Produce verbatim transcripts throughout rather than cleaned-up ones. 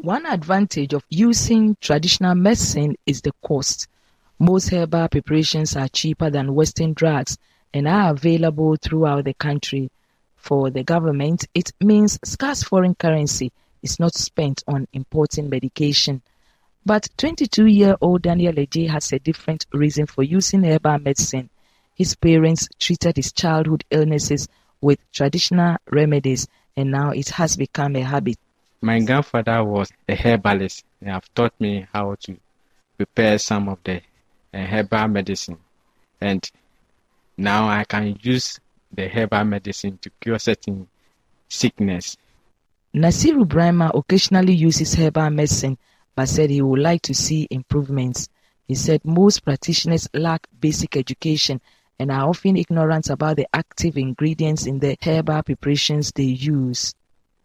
One advantage of using traditional medicine is the cost. Most herbal preparations are cheaper than Western drugs and are available throughout the country. For the government, it means scarce foreign currency is not spent on importing medication. But twenty-two-year-old Daniel Eje has a different reason for using herbal medicine. His parents treated his childhood illnesses with traditional remedies, and now it has become a habit. My grandfather was a herbalist and have taught me how to prepare some of the uh, herbal medicine, and now I can use the herbal medicine to cure certain sickness. Nasiru Brahma occasionally uses herbal medicine but said he would like to see improvements. He said most practitioners lack basic education and are often ignorant about the active ingredients in the herbal preparations they use.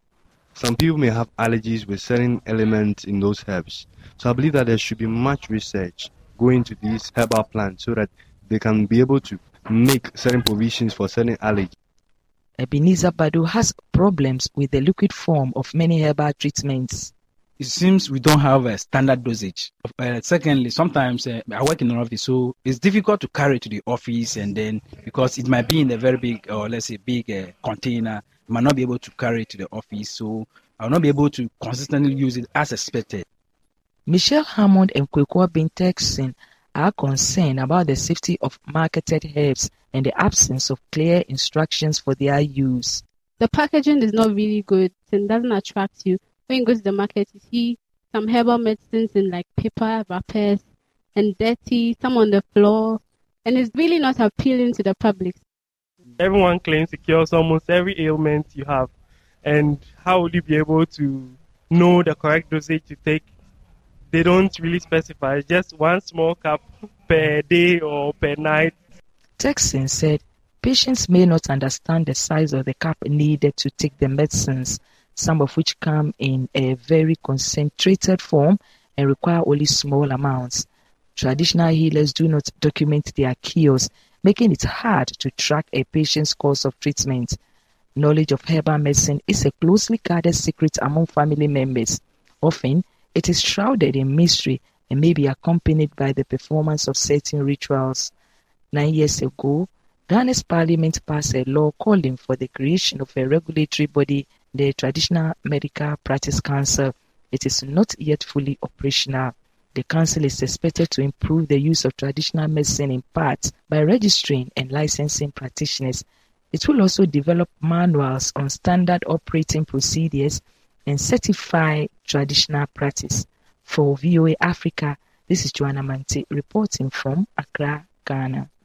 Some people may have allergies with certain elements in those herbs. So I believe that there should be much research going into these herbal plants so that they can be able to make certain provisions for certain allergies. Ebenezer Badu has problems with the liquid form of many herbal treatments. It seems we don't have a standard dosage. Uh, secondly, sometimes uh, I work in an office, so it's difficult to carry to the office, and then because it might be in a very big, or let's say big uh, container, I might not be able to carry it to the office, so I will not be able to consistently use it as expected. Michelle Hammond and Kwekwa Bintekson are concerned about the safety of marketed herbs and the absence of clear instructions for their use. The packaging is not really good and doesn't attract you. When you go to the market, you see some herbal medicines in like paper wrappers and dirty, some on the floor, and it's really not appealing to the public. Everyone claims to cure almost every ailment you have, and how would you be able to know the correct dosage to take? They don't really specify. It's just one small cup per day or per night. Texan said patients may not understand the size of the cup needed to take the medicines, some of which come in a very concentrated form and require only small amounts. Traditional healers do not document their cures, making it hard to track a patient's course of treatment. Knowledge of herbal medicine is a closely guarded secret among family members. Often, it is shrouded in mystery and may be accompanied by the performance of certain rituals. Nine years ago, Ghana's parliament passed a law calling for the creation of a regulatory body, the Traditional Medical Practice Council. It is not yet fully operational. The council is expected to improve the use of traditional medicine in part by registering and licensing practitioners. It will also develop manuals on standard operating procedures and certify traditional practice. For V O A Africa, this is Joanna Mante reporting from Accra, Ghana.